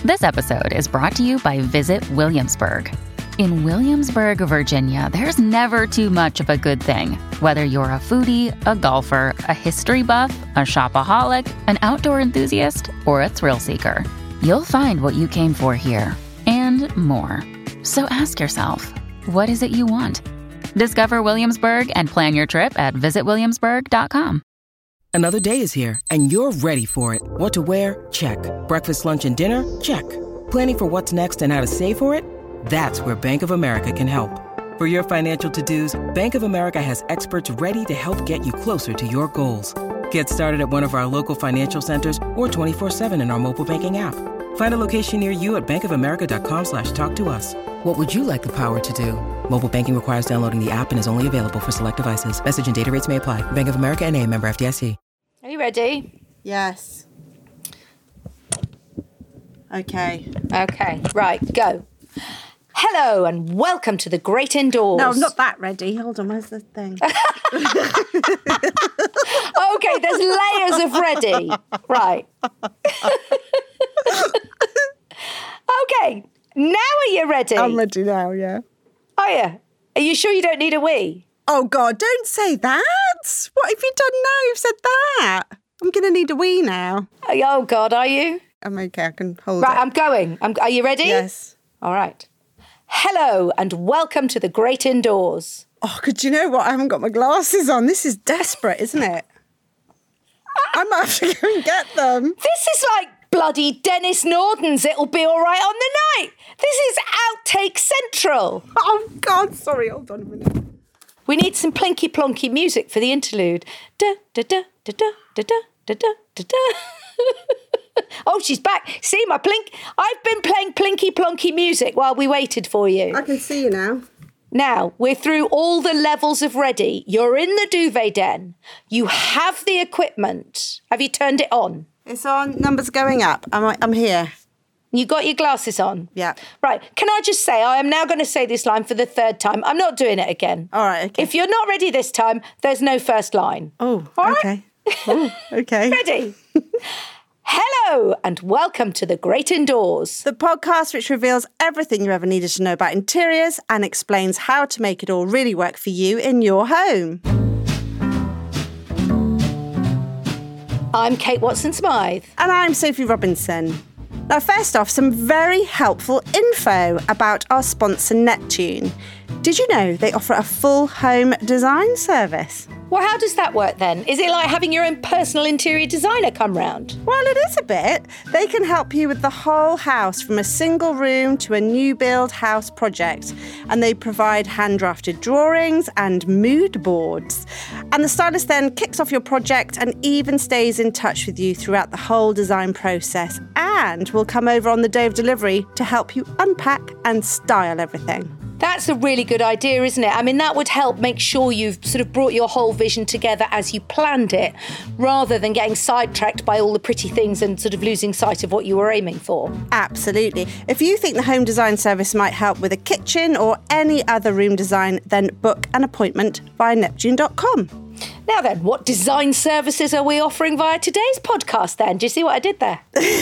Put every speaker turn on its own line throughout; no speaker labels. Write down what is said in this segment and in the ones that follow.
This episode is brought to you by Visit Williamsburg. In Williamsburg, Virginia, there's never too much of a good thing. Whether you're a foodie, a golfer, a history buff, a shopaholic, an outdoor enthusiast, or a thrill seeker, you'll find what you came for here and more. So ask yourself, what is it you want? Discover Williamsburg and plan your trip at visitwilliamsburg.com.
Another day is here, and you're ready for it. What to wear? Check. Breakfast, lunch, and dinner? Check. Planning for what's next and how to save for it? That's where Bank of America can help. For your financial to-dos, Bank of America has experts ready to help get you closer to your goals. Get started at one of our local financial centers or 24/7 in our mobile banking app. Find a location near you at bankofamerica.com/talktous. What would you like the power to do? Mobile banking requires downloading the app and is only available for select devices. Message and data rates may apply. Bank of America N.A., member FDIC.
Are you ready?
Yes. Okay.
Okay, right, go. Hello and welcome to the Great Indoors.
No, I'm not that ready. Hold on, where's the thing?
Okay, there's layers of ready. Right. Okay, now are you ready?
I'm ready now, yeah.
Are you? Are you sure you don't need a wee?
Oh, God, don't say that. What have you done now? You've said that. I'm going to need a wee now.
Oh, God, are you?
I'm okay, I can hold
Right,
it.
I'm going. Are you ready?
Yes.
All right. Hello and welcome to the Great Indoors.
Oh, could you know what? I haven't got my glasses on. This is desperate, isn't it? I might have to go and get them.
This is like bloody Dennis Norden's It'll Be All Right on the Night. This is Outtake Central.
Oh, God, sorry. Hold on a minute.
We need some plinky plonky music for the interlude. Da da da da da da da da da da. Oh, she's back. See my plink. I've been playing plinky plonky music while we waited for you.
I can see you now.
Now, we're through all the levels of ready. You're in the duvet den. You have the equipment. Have you turned it on?
It's on. Numbers going up. I'm here.
You got your glasses on?
Yeah.
Right. Can I just say, I am now going to say this line for the third time. I'm not doing it again.
All right, okay.
If you're not ready this time, there's no first line.
Oh,
All right?
okay. Oh, okay.
Ready? Hello and welcome to the Great Indoors.
The podcast which reveals everything you ever needed to know about interiors and explains how to make it all really work for you in your home.
I'm Kate Watson-Smythe.
And I'm Sophie Robinson. Now, first off, some very helpful info about our sponsor Neptune. Did you know they offer a full home design service?
Well, how does that work then? Is it like having your own personal interior designer come round?
Well, it is a bit. They can help you with the whole house, from a single room to a new build house project. And they provide hand-drafted drawings and mood boards. And the stylist then kicks off your project and even stays in touch with you throughout the whole design process, and will come over on the day of delivery to help you unpack and style everything.
That's a really good idea, isn't it? I mean, that would help make sure you've sort of brought your whole vision together as you planned it, rather than getting sidetracked by all the pretty things and sort of losing sight of what you were aiming for.
Absolutely. If you think the home design service might help with a kitchen or any other room design, then book an appointment via neptune.com.
Now then, what design services are we offering via today's podcast then? Do you see what I did there?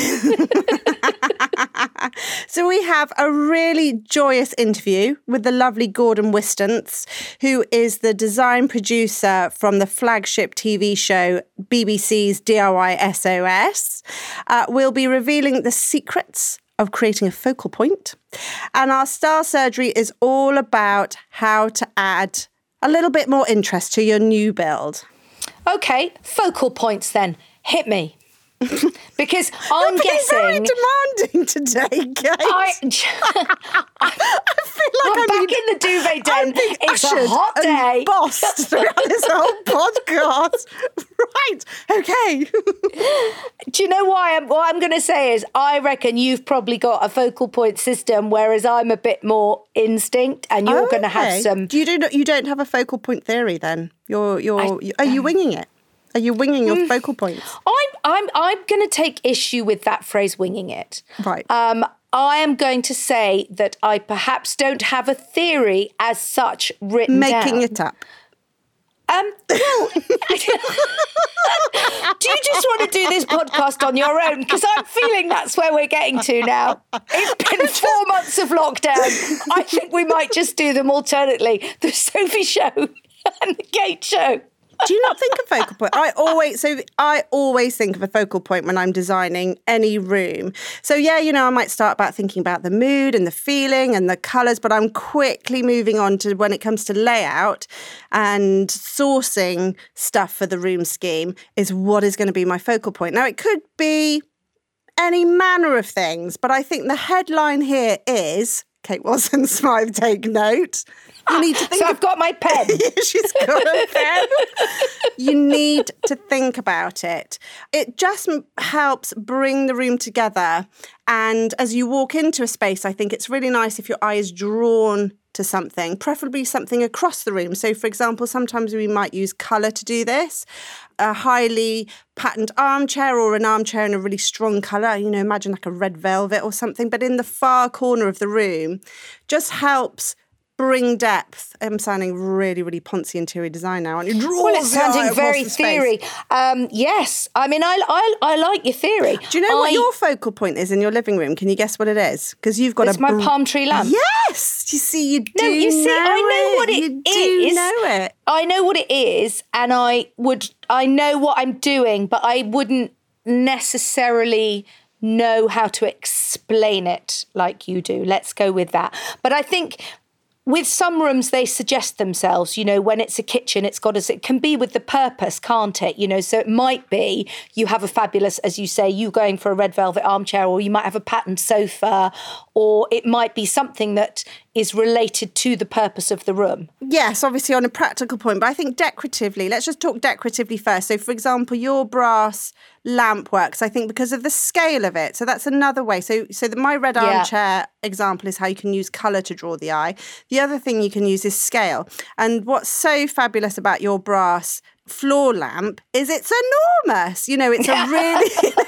So we have a really joyous interview with the lovely Gordon Wistance, who is the design producer from the flagship TV show BBC's DIY SOS. We'll be revealing the secrets of creating a focal point. And our style surgery is all about how to add a little bit more interest to your new build.
OK, focal points then. Hit me. Because I'm guessing...
You're very demanding today, Kate. I feel like
I'm back in the duvet den. It's a hot day.
And bossed throughout this whole podcast. Right, okay.
Do you know why? What I'm going to say is I reckon you've probably got a focal point system, whereas I'm a bit more instinct, and you're going to have some...
You don't have a focal point theory then? Are you winging it? Are you winging your focal points?
I'm going to take issue with that phrase, winging it.
Right.
I am going to say that I perhaps don't have a theory as such written down.
Making it up.
Well, do you just want to do this podcast on your own? Because I'm feeling that's where we're getting to now. It's been 4 months of lockdown. I think we might just do them alternately. The Sophie Show and the Kate Show.
Do you not think of focal point? I always think of a focal point when I'm designing any room. So yeah, I might start thinking about the mood and the feeling and the colours, but I'm quickly moving on to when it comes to layout and sourcing stuff for the room scheme is what is going to be my focal point. Now, it could be any manner of things, but I think the headline here is, Kate Watson Smythe, take note. You need to think.
So I've got my pen.
She's got a pen. You need to think about it. It just helps bring the room together. And as you walk into a space, I think it's really nice if your eye is drawn to something, preferably something across the room. So, for example, sometimes we might use colour to do this. A highly patterned armchair or an armchair in a really strong colour, imagine like a red velvet or something, but in the far corner of the room, just helps bring depth. I'm sounding really, really poncy interior design now. And
well, it's sounding very theory. Yes. I mean, I like your theory.
Do you know what your focal point is in your living room? Can you guess what it is? Because you've got
it's my palm tree lamp.
Yes. You see, you do
I know what it is.
You do know it.
I know what it is, and I know what I'm doing, but I wouldn't necessarily know how to explain it like you do. Let's go with that. But I think with some rooms, they suggest themselves, when it's a kitchen, it can be with the purpose, can't it? So it might be you have a fabulous, as you say, you going for a red velvet armchair, or you might have a patterned sofa, or it might be something that is related to the purpose of the room. Yes,
obviously on a practical point, but I think decoratively, let's just talk decoratively first. So for example, your brass lamp works, I think, because of the scale of it. So that's another way. So my red armchair example is how you can use colour to draw the eye. The other thing you can use is scale. And what's so fabulous about your brass floor lamp is it's enormous. It's a really...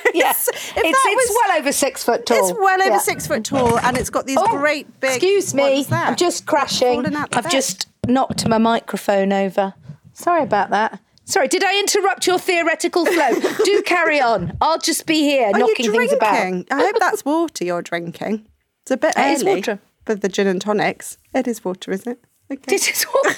It's well over 6 foot tall.
It's well over 6 foot tall, and it's got these great big...
Excuse me, I'm just crashing. I've just knocked my microphone over. Sorry about that. Sorry, did I interrupt your theoretical flow? Do carry on. I'll just be here knocking things about.
I hope that's water you're drinking. It's a bit early.
It is water.
For the gin and tonics. It is water, isn't it? Okay.
This is water.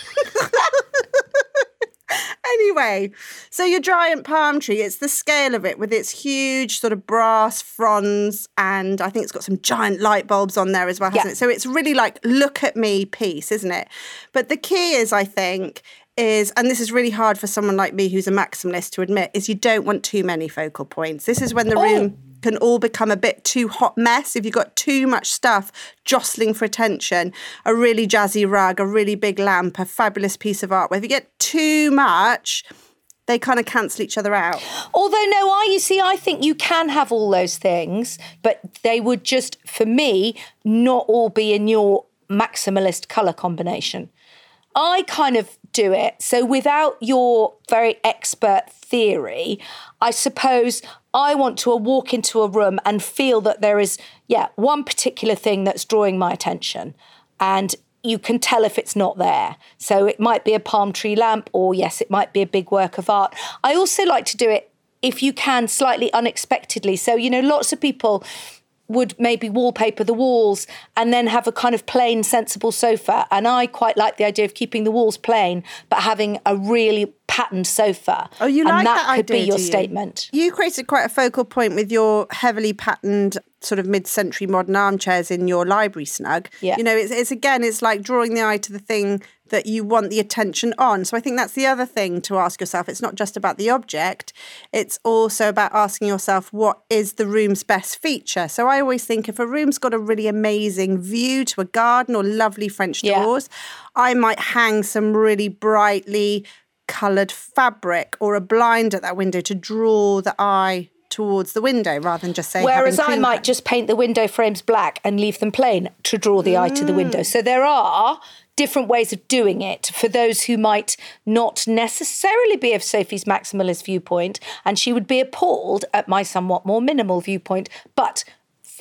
Anyway, so your giant palm tree, it's the scale of it with its huge sort of brass fronds, and I think it's got some giant light bulbs on there as well, hasn't it? So it's really like, look at me piece, isn't it? But the key is, I think, and this is really hard for someone like me who's a maximalist to admit, is you don't want too many focal points. This is when the room can all become a bit too hot mess. If you've got too much stuff jostling for attention, a really jazzy rug, a really big lamp, a fabulous piece of artwork. If you get too much, they kind of cancel each other out.
Although, I think you can have all those things, but they would just, for me, not all be in your maximalist colour combination. I kind of do it. So without your very expert theory, I suppose I want to walk into a room and feel that there is, one particular thing that's drawing my attention. And you can tell if it's not there. So it might be a palm tree lamp, or yes, it might be a big work of art. I also like to do it, if you can, slightly unexpectedly. So, lots of people would maybe wallpaper the walls and then have a kind of plain, sensible sofa. And I quite like the idea of keeping the walls plain, but having a really patterned sofa.
Oh, you like that idea?
And that could be your statement.
You created quite a focal point with your heavily patterned sort of mid-century modern armchairs in your library snug.
Yeah.
It's like drawing the eye to the thing that you want the attention on. So I think that's the other thing to ask yourself. It's not just about the object. It's also about asking yourself, what is the room's best feature? So I always think if a room's got a really amazing view to a garden or lovely French doors, I might hang some really brightly coloured fabric or a blind at that window to draw the eye towards the window rather than just say...
Whereas I might just paint the window frames black and leave them plain to draw the eye to the window. So there are different ways of doing it for those who might not necessarily be of Sophie's maximalist viewpoint, and she would be appalled at my somewhat more minimal viewpoint. But there's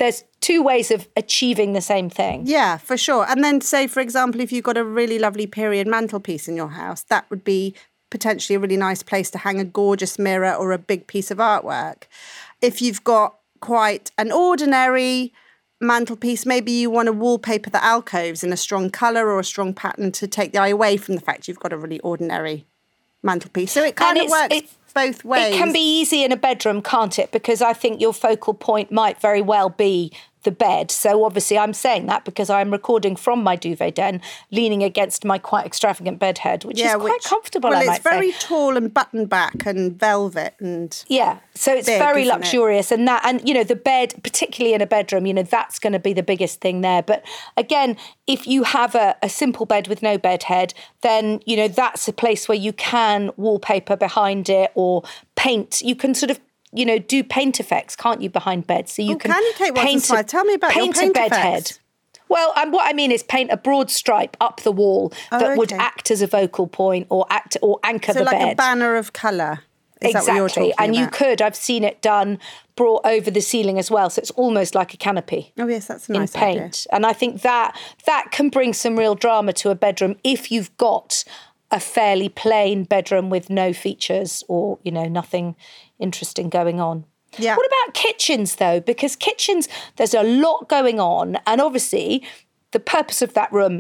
two ways of achieving the same thing.
Yeah, for sure. And then say, for example, if you've got a really lovely period mantelpiece in your house, that would be potentially a really nice place to hang a gorgeous mirror or a big piece of artwork. If you've got quite an ordinary mantelpiece, maybe you want to wallpaper the alcoves in a strong colour or a strong pattern to take the eye away from the fact you've got a really ordinary mantelpiece. So it kind of works both ways.
It can be easy in a bedroom, can't it? Because I think your focal point might very well be the bed. So obviously I'm saying that because I'm recording from my duvet den, leaning against my quite extravagant bed head, which is quite comfortable, I might say.
Well, it's very tall and button back and velvet and
so it's big, very luxurious. And the bed, particularly in a bedroom, that's going to be the biggest thing there. But again, if you have a simple bed with no bed head, then, that's a place where you can wallpaper behind it or paint. You can sort of do paint effects, can't you, behind beds? So you can
you, Kate Watson-Smythe? Tell me about your paint
a bed
effects.
head. Well, what I mean is paint a broad stripe up the wall that would act as a focal point or anchor the bed.
So like a banner of colour. Is that what you're talking
and
about?
you could, I've seen it done, brought over the ceiling as well. So it's almost like a canopy.
Oh, yes, that's a nice
in paint.
Idea.
And I think that can bring some real drama to a bedroom if you've got a fairly plain bedroom with no features or, nothing interesting going on.
Yeah.
What about kitchens, though? Because kitchens, there's a lot going on. And obviously, the purpose of that room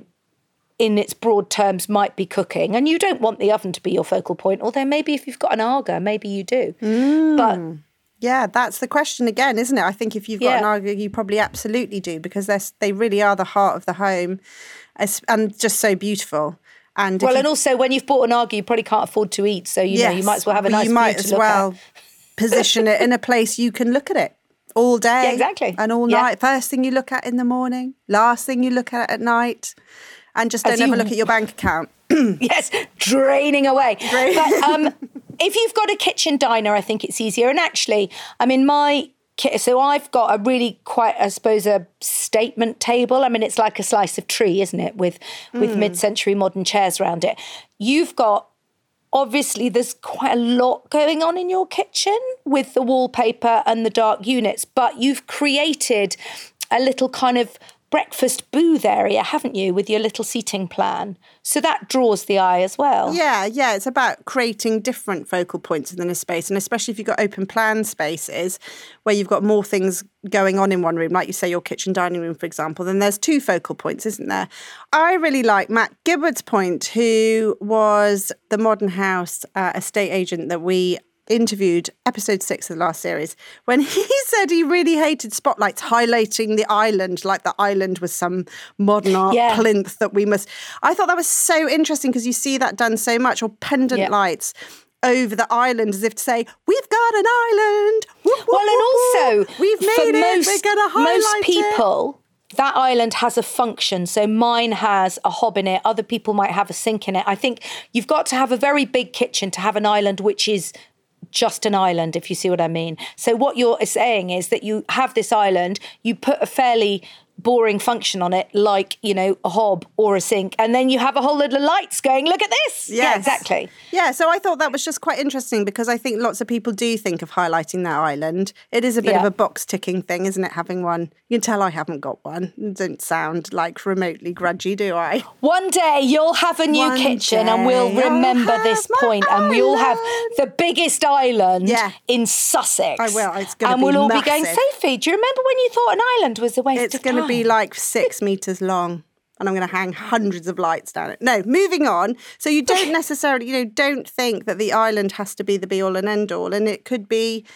in its broad terms might be cooking. And you don't want the oven to be your focal point. Although maybe if you've got an Aga, maybe you do. But
yeah, that's the question again, isn't it? I think if you've got an Aga, you probably absolutely do because they really are the heart of the home and just so beautiful. And
and also when you've bought an Aga, you probably can't afford to eat. So, you might as well have a nice view to look at. You might as well
position it in a place you can look at it all day.
Yeah, exactly.
And all night. First thing you look at in the morning, last thing you look at night. And just don't ever look at your bank account.
Yes, draining away. But if you've got a kitchen diner, I think it's easier. And actually, so I've got a really quite, I suppose, a statement table. I mean, it's like a slice of tree, isn't it, with mid-century modern chairs around it. You've got, obviously, there's quite a lot going on in your kitchen with the wallpaper and the dark units, but you've created a little kind of breakfast booth area, haven't you, with your little seating plan? So that draws the eye as well.
Yeah, it's about creating different focal points within a space, and especially if you've got open plan spaces where you've got more things going on in one room, like you say your kitchen dining room, for example, then there's two focal points, isn't there? I really like Matt Gibbard's point, who was the Modern House estate agent that we interviewed episode 6 of the last series, when he said he really hated spotlights highlighting the island, like the island was some modern art plinth that we must. I thought that was so interesting because you see that done so much, or pendant lights over the island as if to say, we've got an island.
And also,
we've made it, we're going to highlight
most people, that island has a function. So mine has a hob in it. Other people might have a sink in it. I think you've got to have a very big kitchen to have an island which is just an island, if you see what I mean. So what you're saying is that you have this island, you put a fairly boring function on it, like, a hob or a sink, and then you have a whole load of lights going, look at this.
Yes.
Yeah, exactly.
Yeah, so I thought that was just quite interesting because I think lots of people do think of highlighting that island. It is a bit of a box ticking thing, isn't it, having one? You can tell I haven't got one. Don't sound like remotely grudgy, do I?
One day you'll have a new kitchen and we'll remember this point, and we'll have the biggest island in Sussex.
I will. It's going to be massive.
And we'll all be going, Sophie, do you remember when you thought an island was a waste of time?
It's going to be like 6 metres long. And I'm going to hang hundreds of lights down it. No, moving on. So you don't necessarily, don't think that the island has to be the be-all and end-all. And it could be,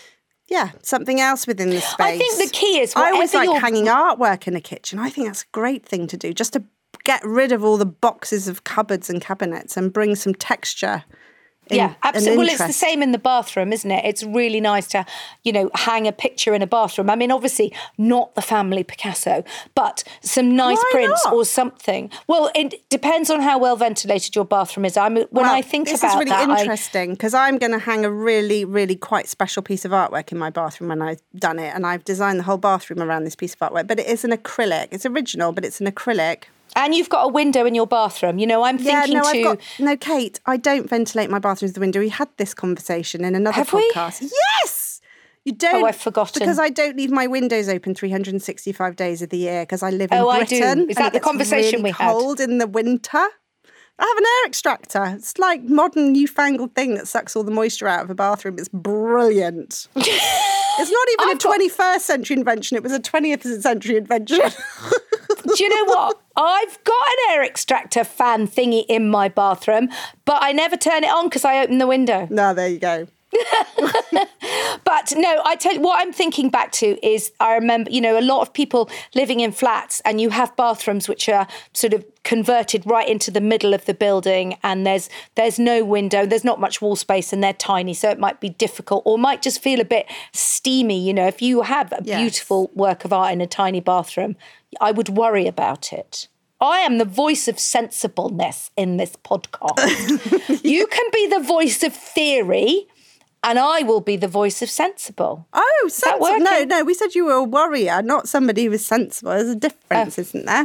something else within the space.
I think the key is
I always like hanging artwork in a kitchen. I think that's a great thing to do, just to get rid of all the boxes of cupboards and cabinets and bring some texture.
Absolutely. Well, it's the same in the bathroom, isn't it? It's really nice to, hang a picture in a bathroom. I mean, obviously not the family Picasso, but some nice prints or something. Well, it depends on how well ventilated your bathroom is. I think
this
about
is really interesting because I'm going to hang a really, really quite special piece of artwork in my bathroom when I've done it, and I've designed the whole bathroom around this piece of artwork. But it is an acrylic. It's original, but it's an acrylic.
And you've got a window in your bathroom. I'm thinking
No, Kate, I don't ventilate my bathroom with the window. We had this conversation in another podcast. We? Yes! You don't.
Oh, I've forgotten.
Because I don't leave my windows open 365 days of the year because I live in Britain.
I do. Is that the conversation
really
we had?
Cold in the winter. I have an air extractor. It's like modern newfangled thing that sucks all the moisture out of a bathroom. It's brilliant. It's not even a 21st century invention. It was a 20th century invention.
Do you know what? I've got an air extractor fan thingy in my bathroom, but I never turn it on because I open the window.
No, there you go.
But no, I tell you what I'm thinking back to is I remember, a lot of people living in flats and you have bathrooms which are sort of converted right into the middle of the building and there's no window, there's not much wall space and they're tiny, so it might be difficult or might just feel a bit steamy. If you have a beautiful work of art in a tiny bathroom, I would worry about it. I am the voice of sensibleness in this podcast. You can be the voice of theory and I will be the voice of sensible.
Oh, sensible. No, we said you were a warrior, not somebody who was sensible. There's a difference, isn't there?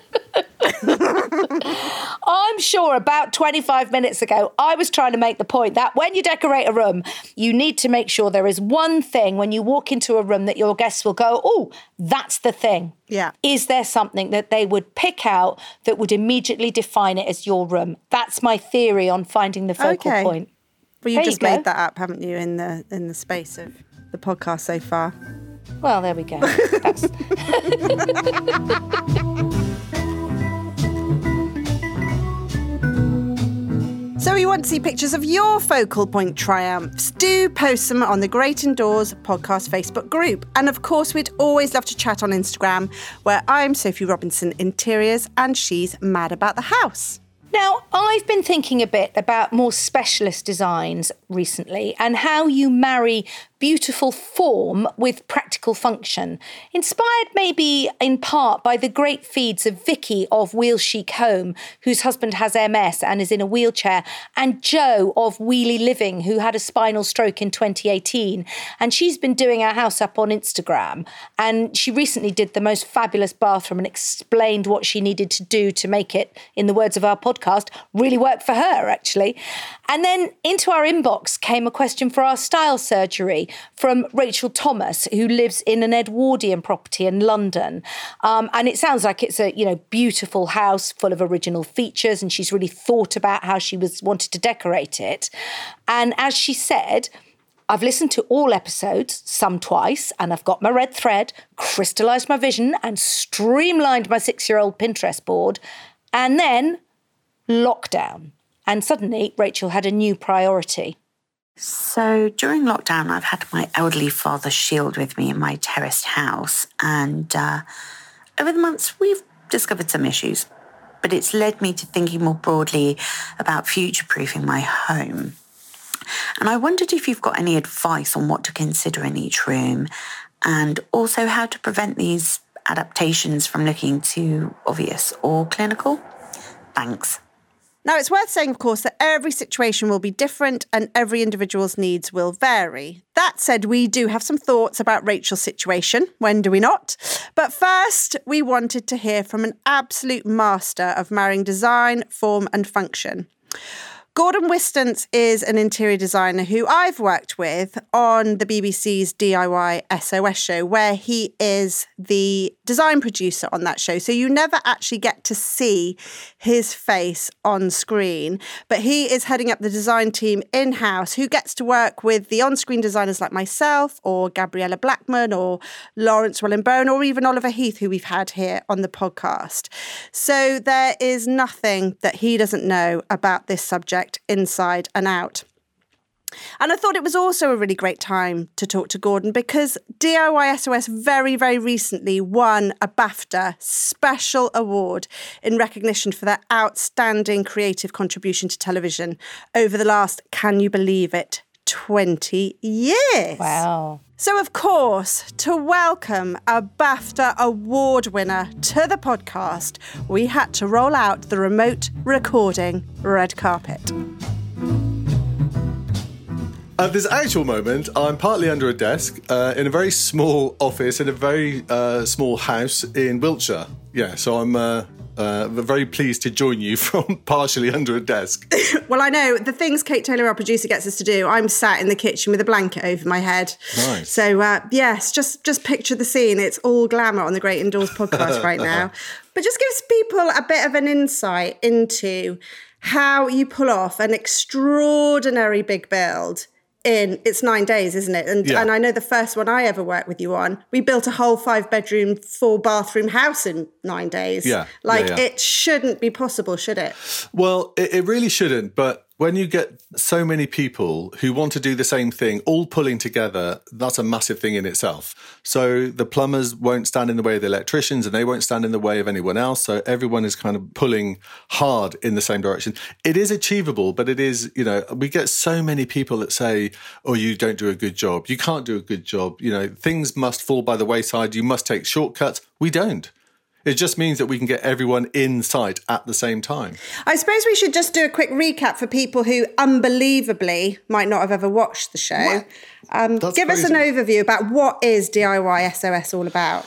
I'm sure about 25 minutes ago, I was trying to make the point that when you decorate a room, you need to make sure there is one thing when you walk into a room that your guests will go, oh, that's the thing.
Yeah.
Is there something that they would pick out that would immediately define it as your room? That's my theory on finding the focal point.
Well, you just made that up, haven't you, in the space of the podcast so far?
Well, there we go.
So we want to see pictures of your focal point triumphs. Do post them on the Great Indoors podcast Facebook group. And of course, we'd always love to chat on Instagram, where I'm Sophie Robinson Interiors and she's Mad About the House.
Now, I've been thinking a bit about more specialist designs recently and how you marry beautiful form with practical function, inspired maybe in part by the great feeds of Vicky of Wheel Chic Home, whose husband has MS and is in a wheelchair, and Jo of Wheelie Living, who had a spinal stroke in 2018. And she's been doing our house up on Instagram. And she recently did the most fabulous bathroom and explained what she needed to do to make it, in the words of our podcast, really work for her, actually. And then into our inbox came a question for our style surgery from Rachel Thomas, who lives in an Edwardian property in London. And it sounds like it's a, beautiful house full of original features, and she's really thought about how she wanted to decorate it. And as she said, I've listened to all episodes, some twice, and I've got my red thread, crystallised my vision and streamlined my 6-year-old Pinterest board. And then lockdown. And suddenly Rachel had a new priority.
So during lockdown, I've had my elderly father Shield with me in my terraced house. And over the months, we've discovered some issues. But it's led me to thinking more broadly about future-proofing my home. And I wondered if you've got any advice on what to consider in each room and also how to prevent these adaptations from looking too obvious or clinical. Thanks.
Now, it's worth saying, of course, that every situation will be different and every individual's needs will vary. That said, we do have some thoughts about Rachel's situation. When do we not? But first, we wanted to hear from an absolute master of marrying design, form and function. Gordon Wistance is an interior designer who I've worked with on the BBC's DIY SOS show, where he is the design producer on that show. So you never actually get to see his face on screen, but he is heading up the design team in-house, who gets to work with the on-screen designers like myself or Gabriella Blackman or Lawrence Wellenbone or even Oliver Heath, who we've had here on the podcast. So there is nothing that he doesn't know about this subject inside and out. And I thought it was also a really great time to talk to Gordon because DIY SOS very, very recently won a BAFTA Special Award in recognition for their outstanding creative contribution to television over the last, can you believe it, 20 years.
Wow.
So, of course, to welcome a BAFTA award winner to the podcast, we had to roll out the remote recording red carpet.
At this actual moment, I'm partly under a desk in a very small office in a very small house in Wiltshire. Yeah, so I'm very pleased to join you from partially under a desk.
Well, I know the things Kate Taylor, our producer, gets us to do. I'm sat in the kitchen with a blanket over my head.
Nice.
So, yes, just picture the scene. It's all glamour on the Great Indoors podcast right now. But just gives people a bit of an insight into how you pull off an extraordinary big build it's 9 days, isn't it? And I know the first one I ever worked with you on, we built a whole 5-bedroom, 4-bathroom house in 9 days. It shouldn't be possible, should it?
Well, it really shouldn't. But when you get so many people who want to do the same thing, all pulling together, that's a massive thing in itself. So the plumbers won't stand in the way of the electricians and they won't stand in the way of anyone else. So everyone is kind of pulling hard in the same direction. It is achievable, but it is, we get so many people that say, oh, you don't do a good job. You can't do a good job. Things must fall by the wayside. You must take shortcuts. We don't. It just means that we can get everyone in sight at the same time.
I suppose we should just do a quick recap for people who unbelievably might not have ever watched the show. Give us an overview about what is DIY SOS all about.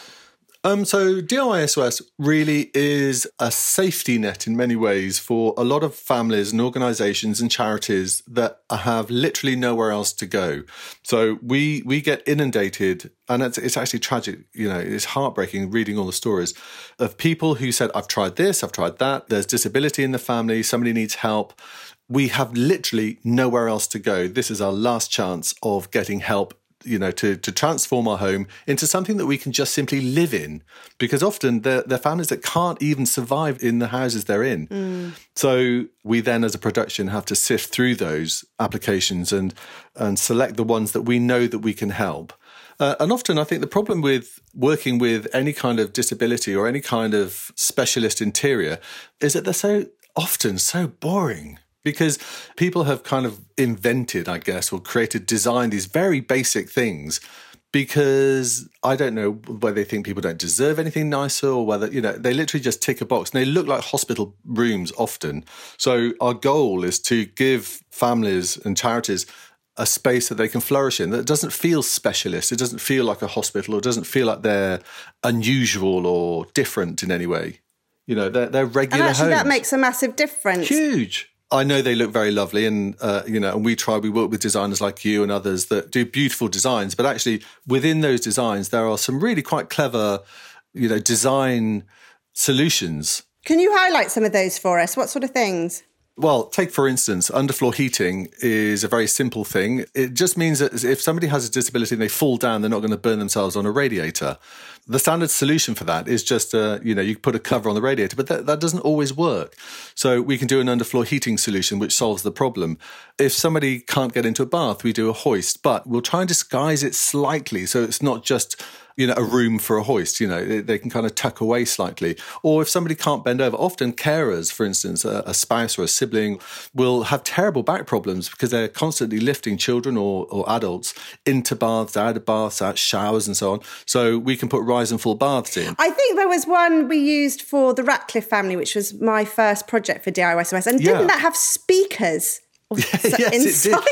So DIY SOS really is a safety net in many ways for a lot of families and organisations and charities that have literally nowhere else to go. So we get inundated, and it's actually tragic. It's heartbreaking reading all the stories of people who said, I've tried this, I've tried that. There's disability in the family. Somebody needs help. We have literally nowhere else to go. This is our last chance of getting help, to transform our home into something that we can just simply live in, because often they're families that can't even survive in the houses they're in. So we then, as a production, have to sift through those applications and select the ones that we know that we can help. And often I think the problem with working with any kind of disability or any kind of specialist interior is that they're so often so boring. Because people have kind of invented, I guess, or designed these very basic things because I don't know whether they think people don't deserve anything nicer or whether, they literally just tick a box and they look like hospital rooms often. So our goal is to give families and charities a space that they can flourish in that doesn't feel specialist. It doesn't feel like a hospital, or it doesn't feel like they're unusual or different in any way. They're regular
and actually
homes.
That makes a massive difference.
Huge. I know they look very lovely, and and we work with designers like you and others that do beautiful designs. But actually, within those designs, there are some really quite clever, design solutions.
Can you highlight some of those for us? What sort of things?
Well, take for instance, underfloor heating is a very simple thing. It just means that if somebody has a disability and they fall down, they're not going to burn themselves on a radiator. The standard solution for that is just, you put a cover on the radiator, but that doesn't always work. So we can do an underfloor heating solution, which solves the problem. If somebody can't get into a bath, we do a hoist, but we'll try and disguise it slightly so it's not just a room for a hoist. They can kind of tuck away slightly. Or if somebody can't bend over, often carers, for instance, a spouse or a sibling, will have terrible back problems because they're constantly lifting children or adults into baths, out of baths, out showers and so on. So we can put rise and fall baths in.
I think there was one we used for the Ratcliffe family, which was my first project for DIY SOS. And didn't that have speakers?
Yes, it did.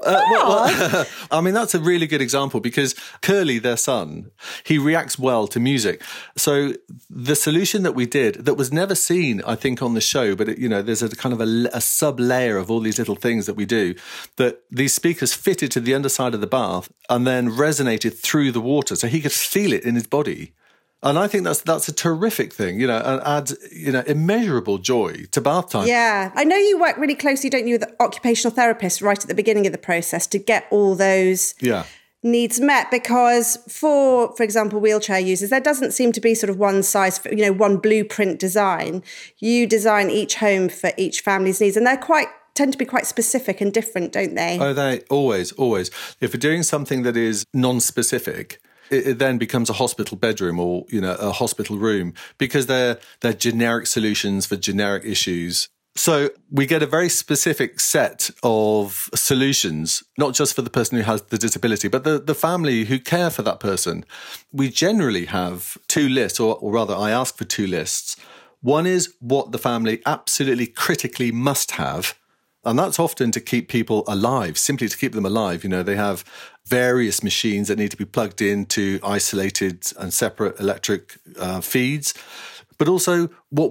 I mean, that's a really good example because Curly, their son, he reacts well to music. So the solution that we did that was never seen, I think, on the show, but there's a kind of a sub-layer of all these little things that we do, that these speakers fitted to the underside of the bath and then resonated through the water so he could feel it in his body. And I think that's a terrific thing, and adds, immeasurable joy to bath time.
Yeah. I know you work really closely, don't you, with occupational therapists right at the beginning of the process to get all those needs met, because for example, wheelchair users, there doesn't seem to be sort of one size, one blueprint design. You design each home for each family's needs, and they're tend to be quite specific and different, don't they?
Oh, they always. If we're doing something that is non-specific, it then becomes a hospital bedroom or, a hospital room because they're generic solutions for generic issues. So we get a very specific set of solutions, not just for the person who has the disability, but the family who care for that person. We generally have two lists, or rather I ask for two lists. One is what the family absolutely critically must have. And that's often to keep people alive, simply to keep them alive. They have various machines that need to be plugged into isolated and separate electric feeds. But also, what would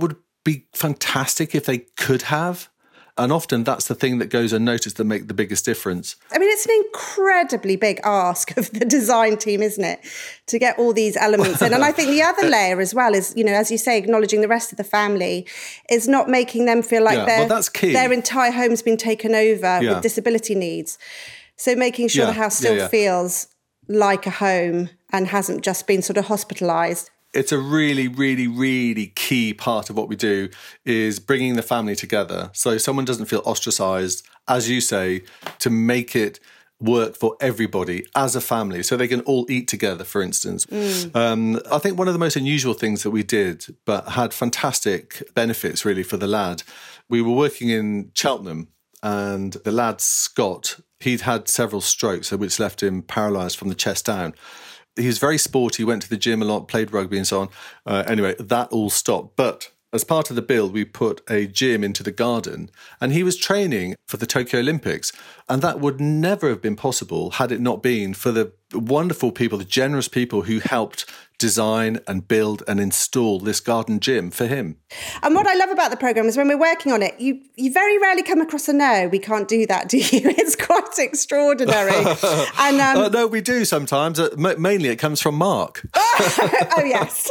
be fantastic if they could have. And often that's the thing that goes unnoticed that make the biggest difference.
I mean, it's an incredibly big ask of the design team, isn't it, to get all these elements in. And I think the other layer as well is, as you say, acknowledging the rest of the family, is not making them feel like
that's key.
Their entire home's been taken over with disability needs. So making sure the house still feels like a home and hasn't just been sort of hospitalised.
It's a really, really, really key part of what we do is bringing the family together. So someone doesn't feel ostracised, as you say, to make it work for everybody as a family so they can all eat together, for instance. I think one of the most unusual things that we did, but had fantastic benefits really for the lad, we were working in Cheltenham and the lad, Scott, he'd had several strokes, which left him paralysed from the chest down. He was very sporty, went to the gym a lot, played rugby and so on. Anyway, that all stopped. But as part of the build, we put a gym into the garden and he was training for the Tokyo Olympics. And that would never have been possible had it not been for the wonderful people, the generous people who helped design and build and install this garden gym for him.
And what I love about the programme is when we're working on it, you very rarely come across a no, we can't do that, do you? It's quite extraordinary. And
no, we do sometimes. Mainly it comes from Mark.
Oh, yes.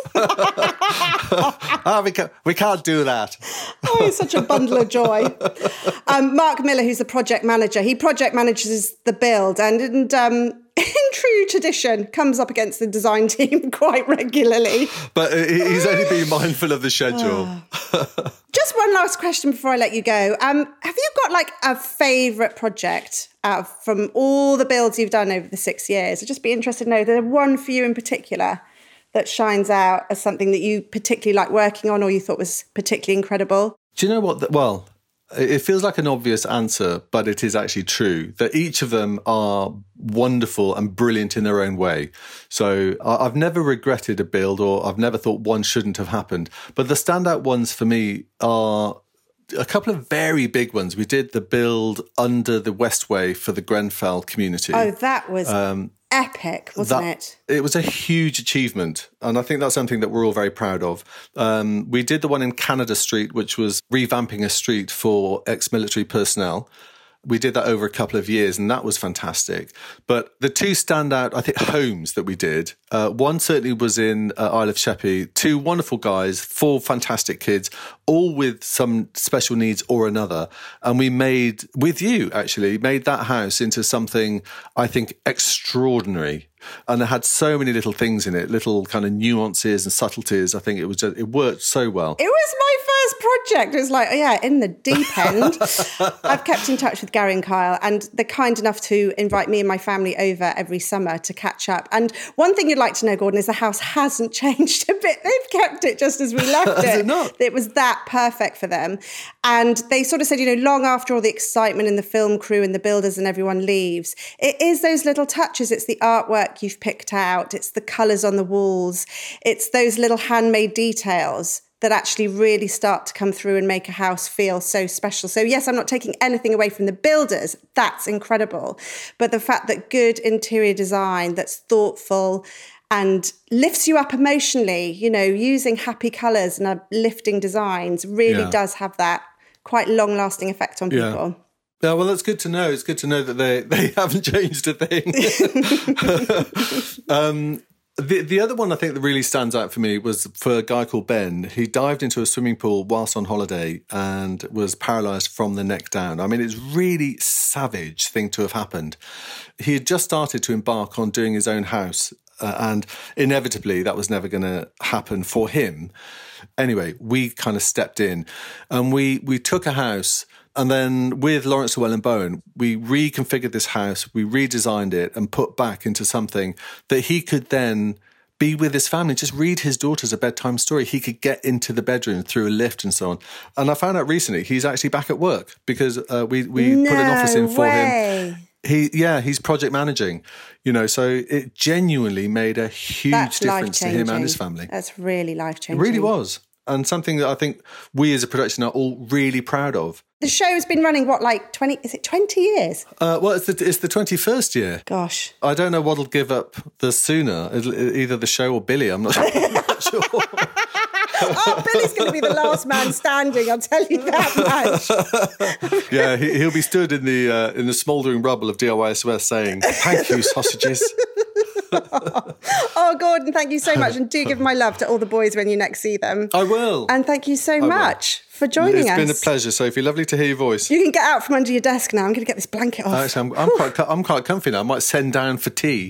We can't do that.
Oh, he's such a bundle of joy. Mark Miller, who's the project manager, he project manages the build and in true tradition, comes up against the design team quite regularly.
But he's only being mindful of the schedule.
Just one last question before I let you go. Have you got like a favourite project from all the builds you've done over the 6 years? I'd just be interested to know, is there one for you in particular that shines out as something that you particularly like working on or you thought was particularly incredible?
Do you know what? Well, it feels like an obvious answer, but it is actually true that each of them are wonderful and brilliant in their own way. So I've never regretted a build or I've never thought one shouldn't have happened. But the standout ones for me are a couple of very big ones. We did the build under the Westway for the Grenfell community.
Oh, that was epic, wasn't it?
It was a huge achievement. And I think that's something that we're all very proud of. We did the one in Canada Street, which was revamping a street for ex-military personnel. We did that over a couple of years and that was fantastic. But the two standout, I think, homes that we did, one certainly was in Isle of Sheppey. Two wonderful guys, 4 fantastic kids, all with some special needs or another. And we made that house into something, I think, extraordinary. And it had so many little things in it, little kind of nuances and subtleties. I think it worked so well.
It was my first project. It was like, in the deep end. I've kept in touch with Gary and Kyle and they're kind enough to invite me and my family over every summer to catch up. And one thing you'd like to know, Gordon, is the house hasn't changed a bit. They've kept it just as we left it.
Has it not?
It was that perfect for them. And they sort of said, long after all the excitement and the film crew and the builders and everyone leaves, it is those little touches. It's the artwork you've picked out. It's the colours on the walls. It's those little handmade details that actually really start to come through and make a house feel so special. So yes, I'm not taking anything away from the builders. That's incredible. But the fact that good interior design that's thoughtful and lifts you up emotionally, using happy colours and uplifting designs really does have that quite long-lasting effect on people.
Yeah, well, that's good to know. It's good to know that they haven't changed a thing. The other one I think that really stands out for me was for a guy called Ben. He dived into a swimming pool whilst on holiday and was paralysed from the neck down. I mean, it's really savage thing to have happened. He had just started to embark on doing his own house and inevitably that was never going to happen for him. Anyway, we kind of stepped in and we took a house. And then with Lawrence Llewellyn-Bowen, we reconfigured this house, we redesigned it and put back into something that he could then be with his family, just read his daughters a bedtime story. He could get into the bedroom through a lift and so on. And I found out recently he's actually back at work because we put an office in for him. He's project managing, so it genuinely made a huge difference to him and his family.
That's really life-changing.
It really was. And something that I think we as a production are all really proud of.
The show has been running, 20 years?
Well, it's the 21st year.
Gosh.
I don't know what'll give up the sooner, either the show or Billy. I'm not sure.
Oh, Billy's going to be the last man standing, I'll tell you that much.
Yeah, he'll be stood in the smouldering rubble of DIYSOS saying, "Thank you, sausages."
Oh, Gordon, thank you so much. And do give my love to all the boys when you next see them.
I will.
And thank you so much for joining us.
It's been a pleasure, Sophie. Lovely to hear your voice.
You can get out from under your desk now. I'm going to get this blanket off.
Actually, I'm quite comfy now. I might send down for tea.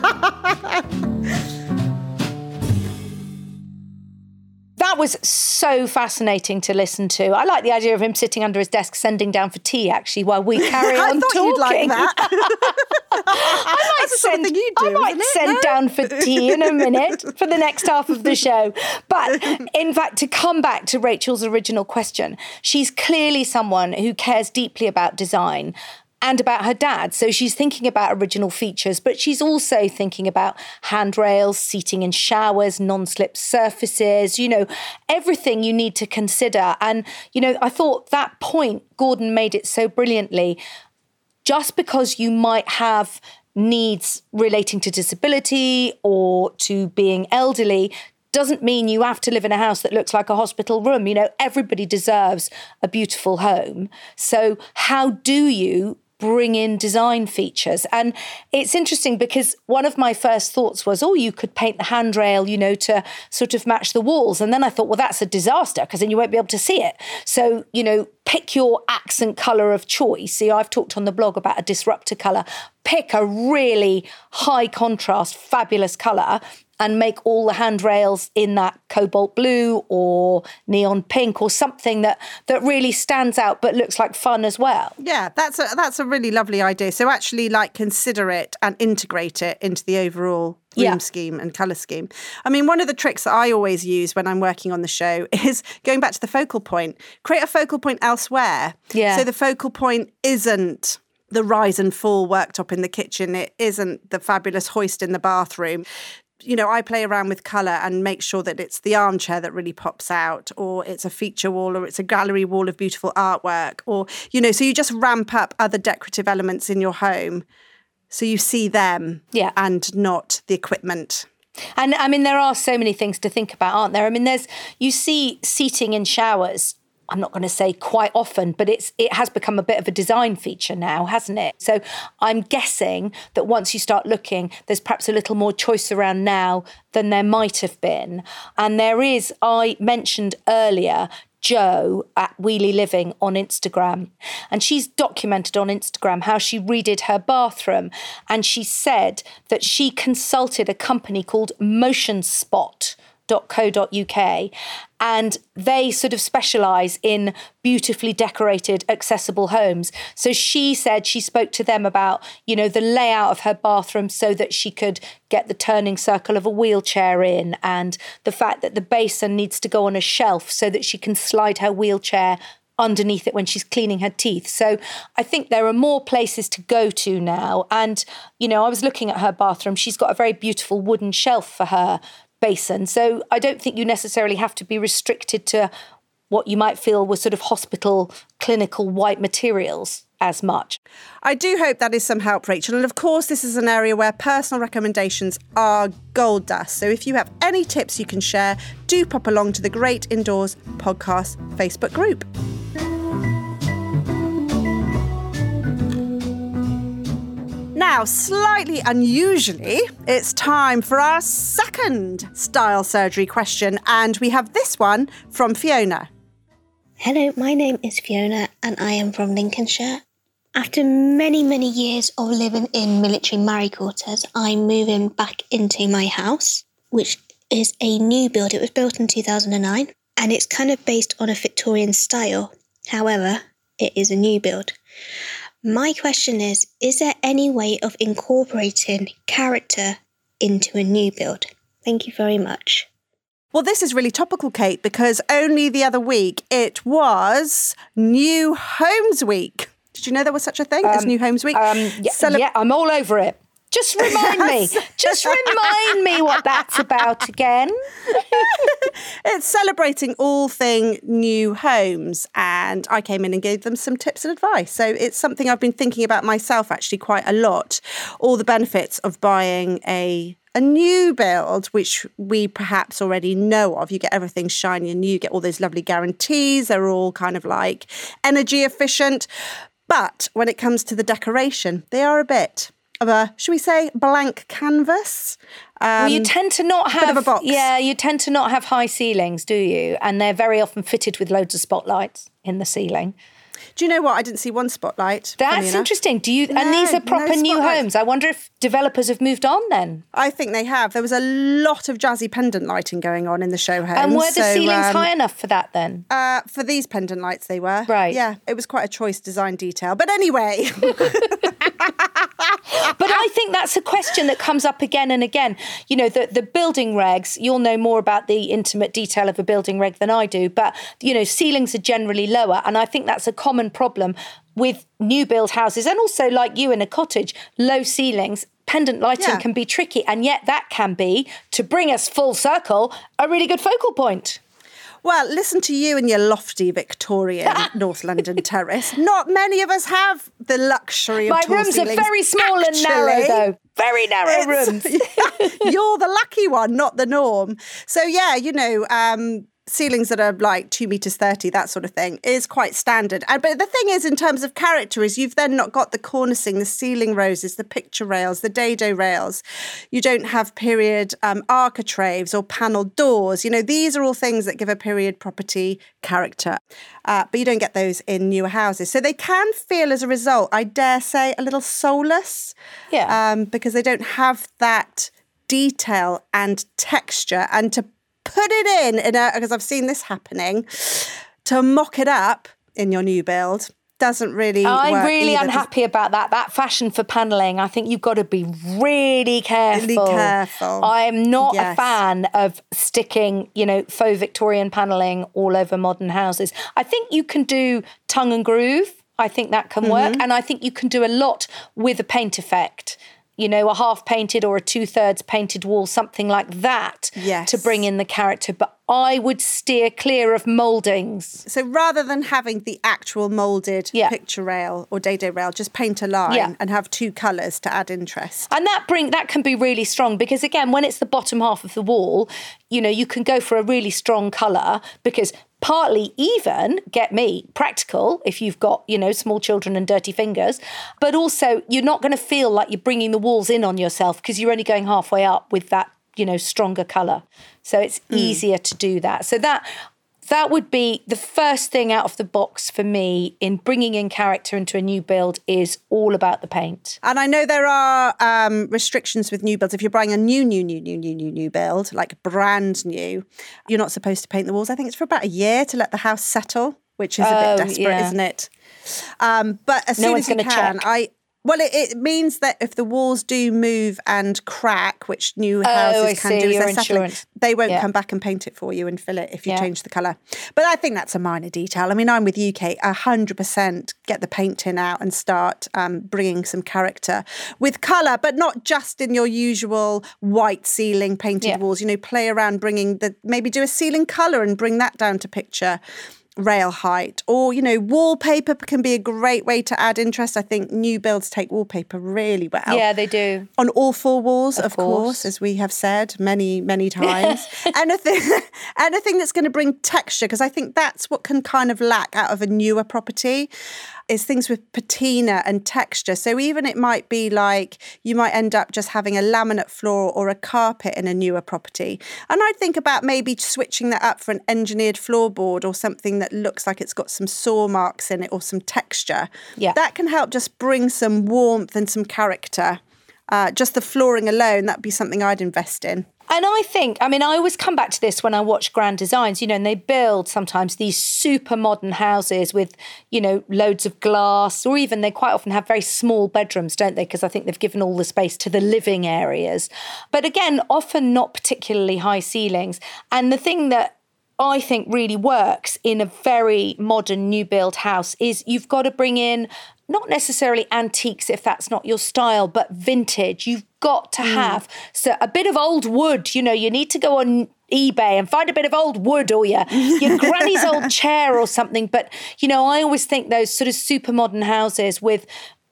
That was so fascinating to listen to. I like the idea of him sitting under his desk sending down for tea, actually, while we carry on talking.
You'd like that.
I might send down for tea in a minute for the next half of the show. But in fact, to come back to Rachel's original question, she's clearly someone who cares deeply about design and about her dad. So she's thinking about original features, but she's also thinking about handrails, seating in showers, non-slip surfaces, everything you need to consider. And, I thought that point, Gordon made it so brilliantly. Just because you might have needs relating to disability or to being elderly doesn't mean you have to live in a house that looks like a hospital room. Everybody deserves a beautiful home. So how do you bring in design features? And it's interesting because one of my first thoughts was, you could paint the handrail, to sort of match the walls. And then I thought, well, that's a disaster because then you won't be able to see it. So, pick your accent colour of choice. See, I've talked on the blog about a disruptor colour. Pick a really high contrast, fabulous colour and make all the handrails in that cobalt blue or neon pink or something that really stands out but looks like fun as well.
Yeah, that's a really lovely idea. So actually consider it and integrate it into the overall room scheme and colour scheme. I mean, one of the tricks that I always use when I'm working on the show is going back to the focal point. Create a focal point elsewhere. Yeah. So the focal point isn't the rise and fall worktop in the kitchen. It isn't the fabulous hoist in the bathroom. I play around with colour and make sure that it's the armchair that really pops out, or it's a feature wall, or it's a gallery wall of beautiful artwork, or, so you just ramp up other decorative elements in your home so you see them and not the equipment.
And I mean, there are so many things to think about, aren't there? I mean, you see seating in showers, I'm not going to say quite often, but it has become a bit of a design feature now, hasn't it? So I'm guessing that once you start looking, there's perhaps a little more choice around now than there might have been. And there is, I mentioned earlier, Jo at Wheelie Living on Instagram. And she's documented on Instagram how she redid her bathroom. And she said that she consulted a company called motionspot.co.uk, and they sort of specialise in beautifully decorated, accessible homes. So she said she spoke to them about, the layout of her bathroom so that she could get the turning circle of a wheelchair in, and the fact that the basin needs to go on a shelf so that she can slide her wheelchair underneath it when she's cleaning her teeth. So I think there are more places to go to now. And, I was looking at her bathroom. She's got a very beautiful wooden shelf for her basin. So I don't think you necessarily have to be restricted to what you might feel were sort of hospital, clinical white materials as much.
I do hope that is some help, Rachel. And of course, this is an area where personal recommendations are gold dust. So if you have any tips you can share, do pop along to the Great Indoors Podcast Facebook group. Now, slightly unusually, it's time for our second style surgery question, and we have this one from Fiona.
Hello, my name is Fiona and I am from Lincolnshire. After many, many years of living in military marine quarters, I'm moving back into my house, which is a new build. It was built in 2009 and it's kind of based on a Victorian style. However, it is a new build. My question is there any way of incorporating character into a new build? Thank you very much.
Well, this is really topical, Kate, because only the other week it was New Homes Week. Did you know there was such a thing as New Homes Week?
Yeah, I'm all over it. Just remind me. Just remind me what that's about again.
It's celebrating all thing new homes, and I came in and gave them some tips and advice. So it's something I've been thinking about myself actually quite a lot. All the benefits of buying a A new build, which we perhaps already know of, you get everything shiny and new, you get all those lovely guarantees. They're all kind of like energy efficient. But when it comes to the decoration, they are a bit of a, should we say, blank canvas.
Well, you tend to not have,
bit of a box.
Yeah, you tend to not have high ceilings, do you? And they're very often fitted with loads of spotlights in the ceiling.
Do you know what? I didn't see one spotlight.
That's interesting. And these are proper new homes. I wonder if developers have moved on then.
I think they have. There was a lot of jazzy pendant lighting going on in the show homes.
And were the ceilings high enough for that then?
For these pendant lights, they were.
Right.
Yeah, it was quite a choice design detail. But anyway.
But I think that's a question that comes up again and again. You know, the building regs, you'll know more about the intimate detail of a building reg than I do, but, you know, ceilings are generally lower. And I think that's a common problem with new build houses. And also, like you in a cottage, low ceilings, pendant lighting can be tricky. And yet that can be, to bring us full circle, a really good focal point.
Well, listen to you and your lofty Victorian North London terrace. Not many of us have the luxury of
My
tall
rooms
ceilings.
are very small and narrow, though. Very narrow rooms.
You're the lucky one, not the norm. So, yeah, you know, ceilings that are like 2 meters 30, that sort of thing, is quite standard. But the thing is, in terms of character, is you've then not got the cornicing, the ceiling roses, the picture rails, the dado rails. You don't have period architraves or panelled doors. You know, these are all things that give a period property character. But you don't get those in newer houses. So they can feel, as a result, I dare say, a little soulless.
Yeah.
Because they don't have that detail and texture. And to put it in a, because I've seen this happening, to mock it up in your new build doesn't really work
I'm really
either.
unhappy about that fashion for panelling. I think you've got to be really careful.
Really careful.
I'm not a fan of sticking, you know, faux Victorian panelling all over modern houses. I think you can do tongue and groove. I think that can work. And I think you can do a lot with a paint effect. You know, a half painted or a 2/3 painted wall, something like that, to bring in the character. But I would steer clear of mouldings.
So rather than having the actual moulded picture rail or dado rail, just paint a line and have 2 colours to add interest.
And that can be really strong because, again, when it's the bottom half of the wall, you know, you can go for a really strong colour because partly even, get me, practical if you've got, you know, small children and dirty fingers, but also you're not going to feel like you're bringing the walls in on yourself because you're only going halfway up with that, you know, stronger colour. So it's easier to do that. So that would be the first thing out of the box for me in bringing in character into a new build is all about the paint.
And I know there are restrictions with new builds. If you're buying a new build, like brand new, you're not supposed to paint the walls. I think it's for about a year to let the house settle, which is a bit desperate, isn't it? But as soon as you can, Well, it means that if the walls do move and crack, which new houses can do as they're settling, they won't come back and paint it for you and fill it if you change the colour. But I think that's a minor detail. I mean, I'm with UK, 100% get the paint tin out and start bringing some character with colour, but not just in your usual white ceiling painted walls. You know, play around maybe do a ceiling colour and bring that down to picture rail height. Or, you know, wallpaper can be a great way to add interest. I think new builds take wallpaper really well.
Yeah, they do.
On all 4 walls, of course, as we have said many, many times. Anything that's going to bring texture, because I think that's what can kind of lack out of a newer property, is things with patina and texture. So even it might be like you might end up just having a laminate floor or a carpet in a newer property. And I'd think about maybe switching that up for an engineered floorboard or something that looks like it's got some saw marks in it or some texture. Yeah. That can help just bring some warmth and some character. Just the flooring alone, that'd be something I'd invest in.
And I always come back to this when I watch Grand Designs, you know, and they build sometimes these super modern houses with, you know, loads of glass, or even they quite often have very small bedrooms, don't they? Because I think they've given all the space to the living areas. But again, often not particularly high ceilings. And the thing that I think really works in a very modern new build house is you've got to bring in not necessarily antiques if that's not your style, but vintage. You've got to have a bit of old wood. You know, you need to go on eBay and find a bit of old wood or your granny's old chair or something. But, you know, I always think those sort of super modern houses with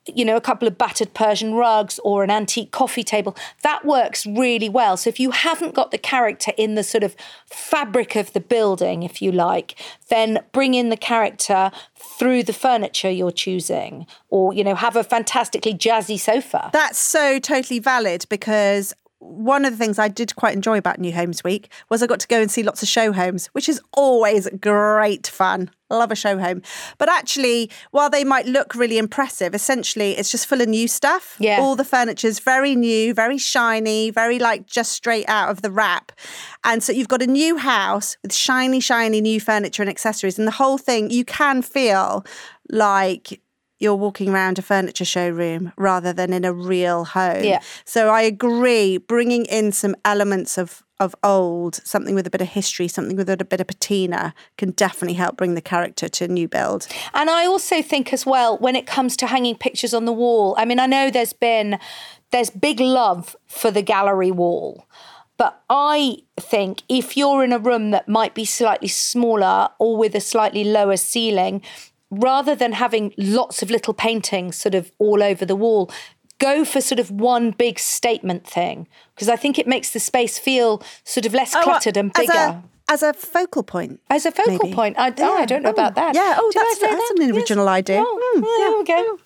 a couple of battered Persian rugs or an antique coffee table, that works really well. So if you haven't got the character in the sort of fabric of the building, if you like, then bring in the character through the furniture you're choosing, or, have a fantastically jazzy sofa.
That's so totally valid, because one of the things I did quite enjoy about New Homes Week was I got to go and see lots of show homes, which is always great fun. Love a show home. But actually, while they might look really impressive, essentially it's just full of new stuff.
Yeah.
All the furniture's very new, very shiny, very just straight out of the wrap. And so you've got a new house with shiny, shiny new furniture and accessories. And the whole thing, you can feel like you're walking around a furniture showroom rather than in a real home.
Yeah.
So I agree, bringing in some elements of old, something with a bit of history, something with a bit of patina, can definitely help bring the character to a new build.
And I also think as well, when it comes to hanging pictures on the wall, I mean, I know there's big love for the gallery wall. But I think if you're in a room that might be slightly smaller or with a slightly lower ceiling, rather than having lots of little paintings sort of all over the wall, go for sort of one big statement thing, because I think it makes the space feel sort of less cluttered and bigger.
As a focal point.
As a focal point. I don't know about that.
Yeah,
Did
that's an original idea.
There we go.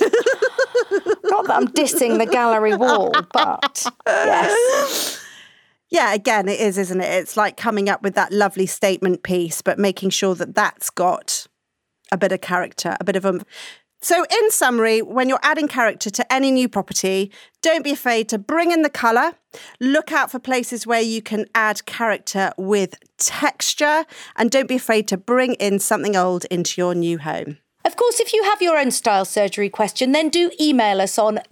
Not that I'm dissing the gallery wall, but yes.
Yeah, again, it is, isn't it? It's like coming up with that lovely statement piece, but making sure that that's got a bit of character, a bit of a... So in summary, when you're adding character to any new property, don't be afraid to bring in the colour. Look out for places where you can add character with texture, and don't be afraid to bring in something old into your new home.
Of course, if you have your own style surgery question, then do email us on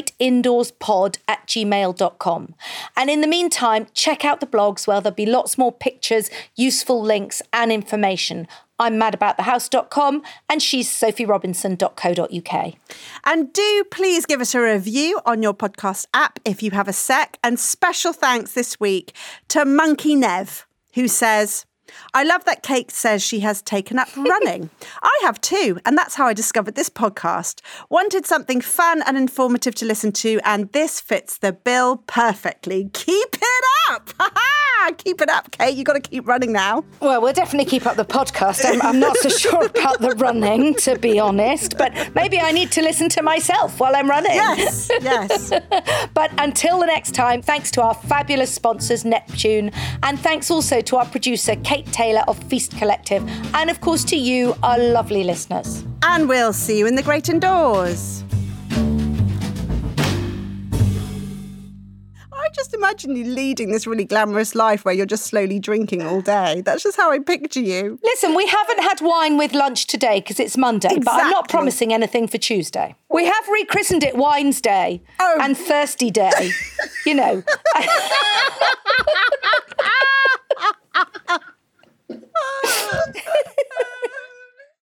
thegreatindoorspod@gmail.com. And in the meantime, check out the blogs where there'll be lots more pictures, useful links and information. I'm madaboutthehouse.com and she's sophierobinson.co.uk.
And do please give us a review on your podcast app if you have a sec. And special thanks this week to Monkey Nev, who says, I love that Kate says she has taken up running. I have too, and that's how I discovered this podcast. Wanted something fun and informative to listen to, and this fits the bill perfectly. Keep it up! Keep it up, Kate. You've got to keep running now.
Well, we'll definitely keep up the podcast. I'm not so sure about the running, to be honest, but maybe I need to listen to myself while I'm running.
Yes.
But until the next time, thanks to our fabulous sponsors, Neptune, and thanks also to our producer, Kate Taylor of Feast Collective, and of course to you, our lovely listeners.
And we'll see you in the great indoors. I just imagine you leading this really glamorous life where you're just slowly drinking all day. That's just how I picture you.
Listen, we haven't had wine with lunch today because it's Monday, but I'm not promising anything for Tuesday. We have rechristened it Wines Day and Thirsty Day,